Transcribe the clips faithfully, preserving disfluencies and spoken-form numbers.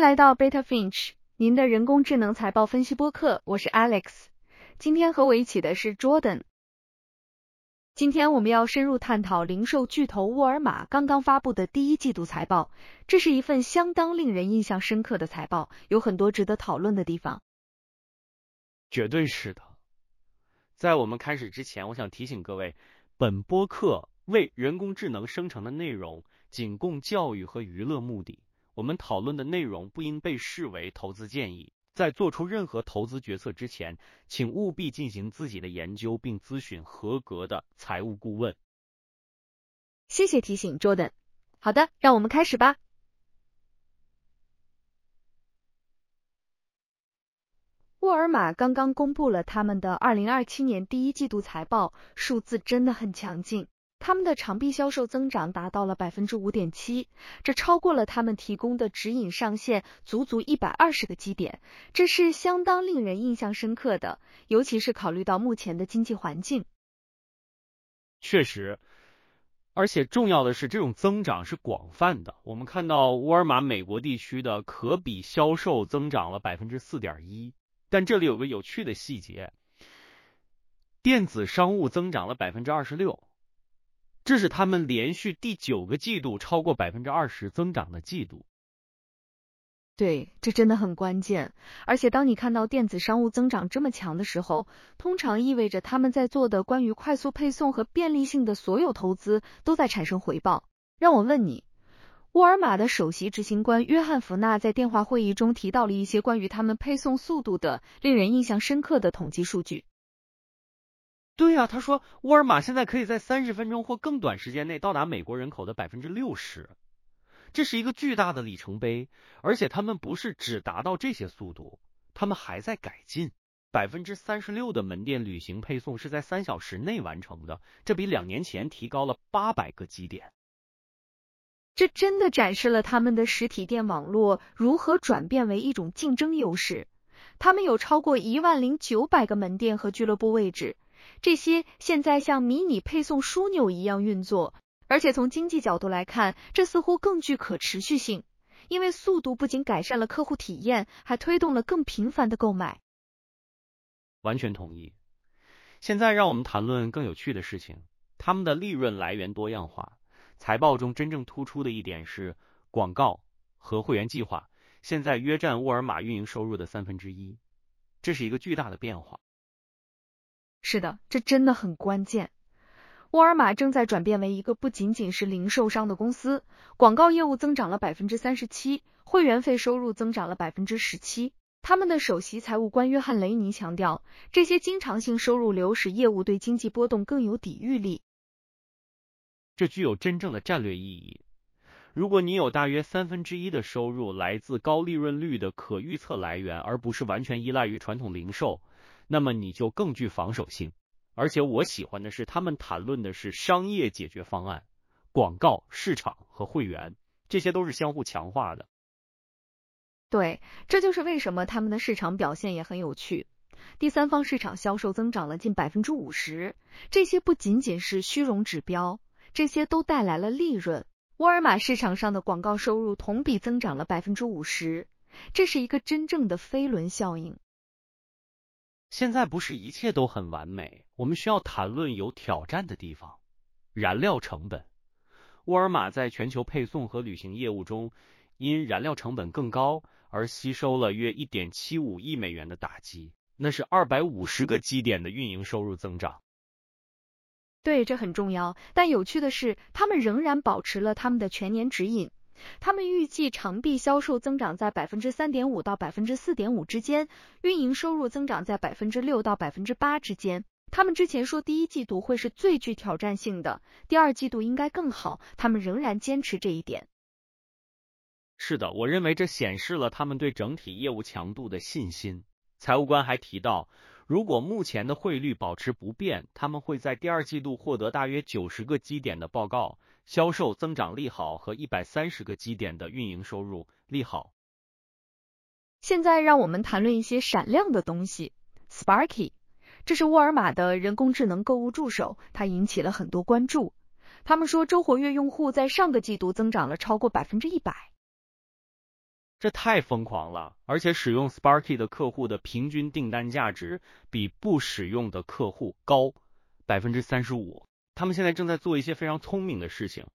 来到 Beta Finch， 您的人工智能财报分析播客，我是 Alex。今天和我一起的是 Jordan。今天我们要深入探讨零售巨头沃尔玛刚刚发布的第一季度财报，这是一份相当令人印象深刻的财报，有很多值得讨论的地方。 绝对是的。在我们开始之前，我想提醒各位，本播客为人工智能生成的内容仅供教育和娱乐目的，我们讨论的内容不应被视为投资建议。在做出任何投资决策之前，请务必进行自己的研究并咨询合格的财务顾问。 谢谢提醒 Jordan。 好的，让我们开始吧。沃尔玛刚刚公布了他们的二零二七年第一季度财报，数字真的很强劲。他们的长臂销售增长达到了 百分之五点七， 这超过了他们提供的指引上限足足一百二十个基点，这是相当令人印象深刻的，尤其是考虑到目前的经济环境。 确实，而且重要的是这种增长是广泛的。我们看到沃尔玛美国地区的可比销售增长了 百分之四点一， 但这里有个有趣的细节，电子商务增长了 百分之二十六，这是他们连续第九个季度超过 百分之二十 增长的季度。 对，这真的很关键。而且当你看到电子商务增长这么强的时候，通常意味着他们在做的关于快速配送和便利性的所有投资都在产生回报。让我问你，沃尔玛的首席执行官约翰·福纳在电话会议中提到了一些关于他们配送速度的令人印象深刻的统计数据。 对啊，他说沃尔玛现在可以在三十分钟或更短时间内到达美国人口的 百分之六十， 这是一个巨大的里程碑，而且他们不是只达到这些速度，他们还在改进。 百分之三十六 的门店旅行配送是在三小时内完成的，这比两年前提高了八百个基点。 这真的展示了他们的实体店网络如何转变为一种竞争优势。他们有超过一万零九百个门店和俱乐部位置，这些现在像迷你配送枢纽一样运作，而且从经济角度来看，这似乎更具可持续性，因为速度不仅改善了客户体验，还推动了更频繁的购买。 完全同意。现在让我们谈论更有趣的事情，他们的利润来源多样化。财报中真正突出的一点是广告和会员计划，现在约占沃尔玛运营收入的三分之一，这是一个巨大的变化。 是的，这真的很关键。沃尔玛正在转变为一个不仅仅是零售商的公司，广告业务增长了 百分之三十七， 会员费收入增长了 百分之十七。 他们的首席财务官约翰·雷尼强调，这些经常性收入流使业务对经济波动更有抵御力。 这具有真正的战略意义。如果你有大约三分之一的收入来自高利润率的可预测来源，而不是完全依赖于传统零售，那么你就更具防守性。而且我喜欢的是，他们谈论的是商业解决方案、广告、市场和会员，这些都是相互强化的。 对，这就是为什么他们的市场表现也很有趣。第三方市场销售增长了近 百分之五十， 这些不仅仅是虚荣指标，这些都带来了利润。沃尔玛市场上的广告收入同比增长了 百分之五十， 这是一个真正的飞轮效应。 现在不是一切都很完美，我们需要谈论有挑战的地方。燃料成本，沃尔玛在全球配送和旅行业务中因燃料成本更高而吸收了约 一点七五亿美元的打击，那是二百五十个基点的运营收入增长。 对，这很重要，但有趣的是，他们仍然保持了他们的全年指引。他们预计长臂销售增长在 百分之三点五 到 百分之四点五 之间，运营收入增长在 百分之六 到 百分之八 之间。他们之前说第一季度会是最具挑战性的，第二季度应该更好，他们仍然坚持这一点。 是的，我认为这显示了他们对整体业务强度的信心。财务官还提到，如果目前的汇率保持不变，他们会在第二季度获得大约九十个基点的报告，销售增长利好和一百三十个基点的运营收入利好。 现在让我们谈论一些闪亮的东西。 Sparky， 这是沃尔玛的人工智能购物助手，它引起了很多关注。他们说周活跃用户在上个季度增长了超过 百分之百。 这太疯狂了，而且使用 Sparky 的客户的平均订单价值比不使用的客户高 百分之三十五。 他们现在正在做一些非常聪明的事情。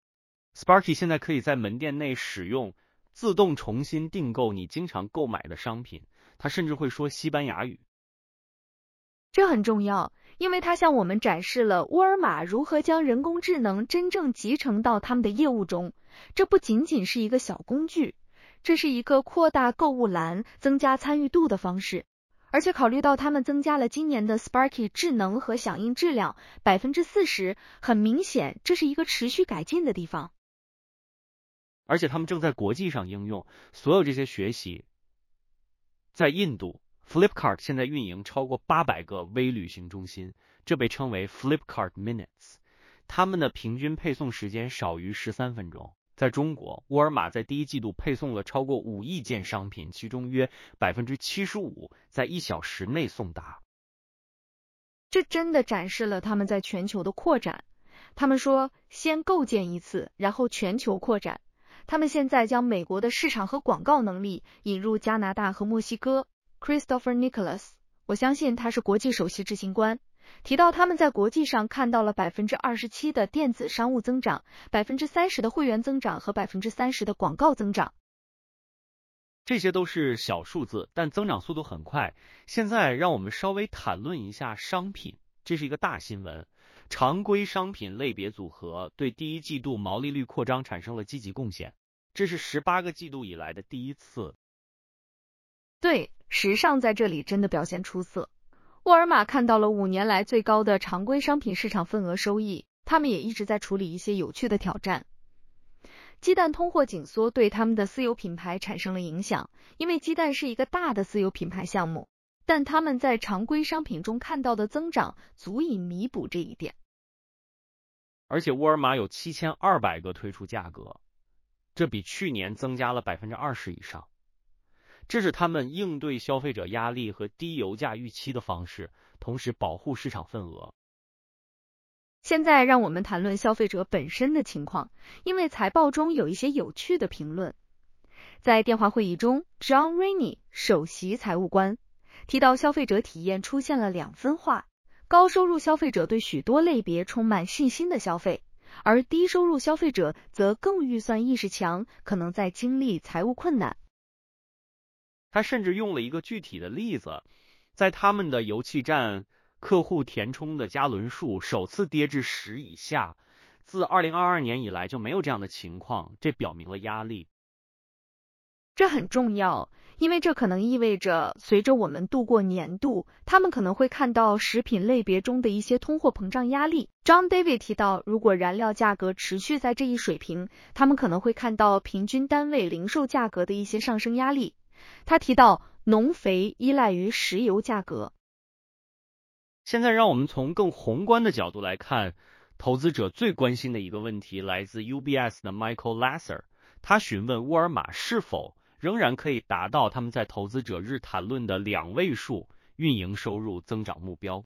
Sparky 现在可以在门店内使用自动重新订购你经常购买的商品，它甚至会说西班牙语。 这很重要，因为它向我们展示了沃尔玛如何将人工智能真正集成到他们的业务中。这不仅仅是一个小工具，这是一个扩大购物篮、增加参与度的方式。而且考虑到他们增加了今年的 Sparky 智能和响应质量 百分之四十， 很明显这是一个持续改进的地方。 而且他们正在国际上应用所有这些学习。在印度， Flipkart 现在运营超过八百个微旅行中心，这被称为 Flipkart Minutes， 他们的平均配送时间少于十三分钟。在中国，沃尔玛在第一季度配送了超过五亿件商品，其中约 百分之七十五 在一小时内送达。 这真的展示了他们在全球的扩展。他们说，先构建一次，然后全球扩展。他们现在将美国的市场和广告能力引入加拿大和墨西哥。 Christopher Nicholas， 我相信他是国际首席执行官，提到他们在国际上看到了 百分之二十七 的电子商务增长， 百分之三十 的会员增长和 百分之三十 的广告增长。 这些都是小数字，但增长速度很快。现在让我们稍微谈论一下商品，这是一个大新闻。常规商品类别组合对第一季度毛利率扩张产生了积极贡献，这是十八个季度以来的第一次。 对，时尚在这里真的表现出色。沃尔玛看到了五年来最高的常规商品市场份额收益，他们也一直在处理一些有趣的挑战。鸡蛋通货紧缩对他们的私有品牌产生了影响，因为鸡蛋是一个大的私有品牌项目，但他们在常规商品中看到的增长足以弥补这一点。 而且沃尔玛有七千二百个退出价格，这比去年增加了 百分之二十 以上。这是他们应对消费者压力和低油价预期的方式，同时保护市场份额。 现在让我们谈论消费者本身的情况，因为财报中有一些有趣的评论。在电话会议中， John Rainey 首席财务官提到消费者体验出现了两分化，高收入消费者对许多类别充满信心的消费，而低收入消费者则更预算意识强，可能在经历财务困难。 他甚至用了一个具体的例子，在他们的油气站客户填充的加仑数首次跌至十以下，自二零二二年以来就没有这样的情况，这表明了压力。 这很重要，因为这可能意味着随着我们度过年度，他们可能会看到食品类别中的一些通货膨胀压力。John David 提到，如果燃料价格持续在这一水平，他们可能会看到平均单位零售价格的一些上升压力。他提到，农肥依赖于石油价格。 现在让我们从更宏观的角度来看，投资者最关心的一个问题来自 U B S 的 Michael Lasser， 他询问沃尔玛是否仍然可以达到他们在投资者日谈论的两位数运营收入增长目标。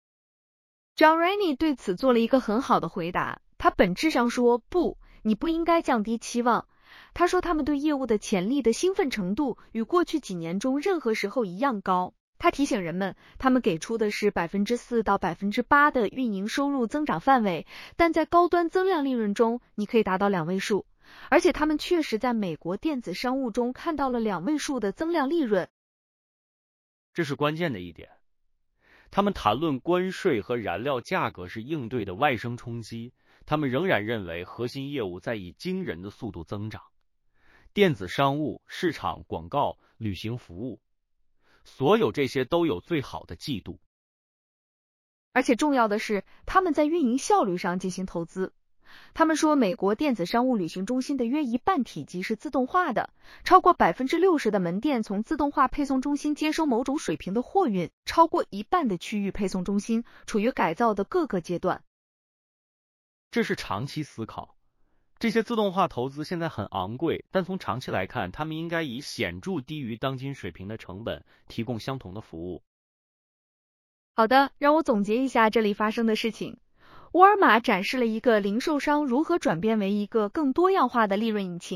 John Rainey 对此做了一个很好的回答，他本质上说，不，你不应该降低期望。他说他们对业务的潜力的兴奋程度与过去几年中任何时候一样高。他提醒人们，他们给出的是 百分之四 到 百分之八 的运营收入增长范围，但在高端增量利润中，你可以达到两位数。而且他们确实在美国电子商务中看到了两位数的增量利润。 这是关键的一点。他们谈论关税和燃料价格是应对的外生冲击，他们仍然认为核心业务在以惊人的速度增长。电子商务、市场、广告、旅行服务，所有这些都有最好的季度。 而且重要的是，他们在运营效率上进行投资。他们说，美国电子商务旅行中心的约一半体积是自动化的，超过 百分之六十 的门店从自动化配送中心接收某种水平的货运，超过一半的区域配送中心处于改造的各个阶段。 这是长期思考。这些自动化投资现在很昂贵，但从长期来看，他们应该以显著低于当今水平的成本提供相同的服务。 好的，让我总结一下这里发生的事情。沃尔玛展示了一个零售商如何转变为一个更多样化的利润引擎。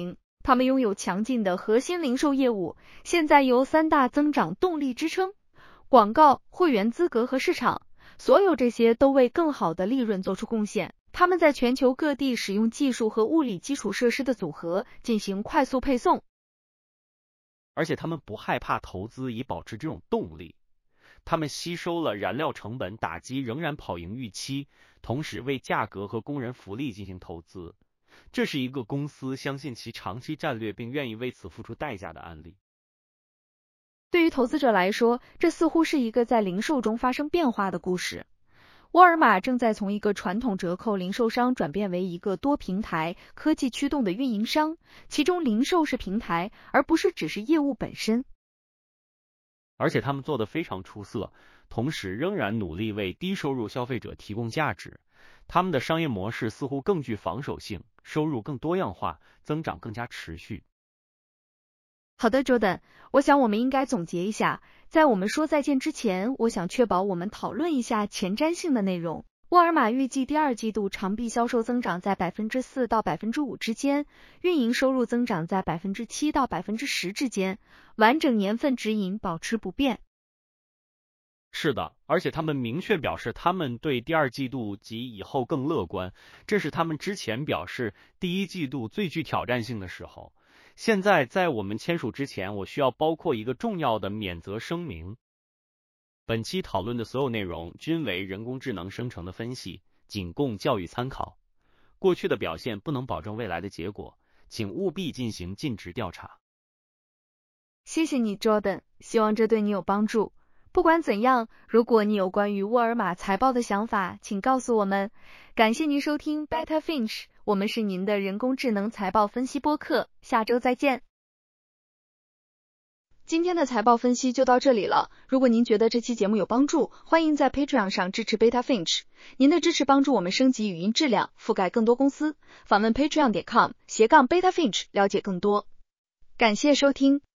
他们拥有强劲的核心零售业务，现在由三大增长动力支撑：广告、会员资格和市场。所有这些都为更好的利润做出贡献。他们在全球各地使用技术和物理基础设施的组合进行快速配送， 而且他们不害怕投资以保持这种动力。他们吸收了燃料成本打击仍然跑赢预期，同时为价格和工人福利进行投资。这是一个公司相信其长期战略并愿意为此付出代价的案例。 对于投资者来说，这似乎是一个在零售中发生变化的故事。沃尔玛正在从一个传统折扣零售商转变为一个多平台、科技驱动的运营商，其中零售是平台，而不是只是业务本身。 而且他们做得非常出色，同时仍然努力为低收入消费者提供价值。他们的商业模式似乎更具防守性，收入更多样化，增长更加持续。 好的 Jordan， 我想我们应该总结一下，在我们说再见之前，我想确保我们讨论一下前瞻性的内容。沃尔玛预计第二季度长臂销售增长在 百分之四 到 百分之五 之间，运营收入增长在 百分之七 到 百分之十 之间，完整年份指引保持不变。 是的，而且他们明确表示他们对第二季度及以后更乐观，这是他们之前表示第一季度最具挑战性的时候。现在在我们签署之前，我需要包括一个重要的免责声明。本期讨论的所有内容均为人工智能生成的分析，仅供教育参考。过去的表现不能保证未来的结果，请务必进行尽职调查。 谢谢你 Jordan， 希望这对你有帮助。不管怎样，如果你有关于沃尔玛财报的想法，请告诉我们。感谢您收听 Beta Finch， 我们是您的人工智能财报分析播客，下周再见。今天的财报分析就到这里了。如果您觉得这期节目有帮助，欢迎在 Patreon 上支持 Beta Finch。您的支持帮助我们升级语音质量，覆盖更多公司。访问 patreon 点 com 斜杠 Beta Finch 了解更多。感谢收听。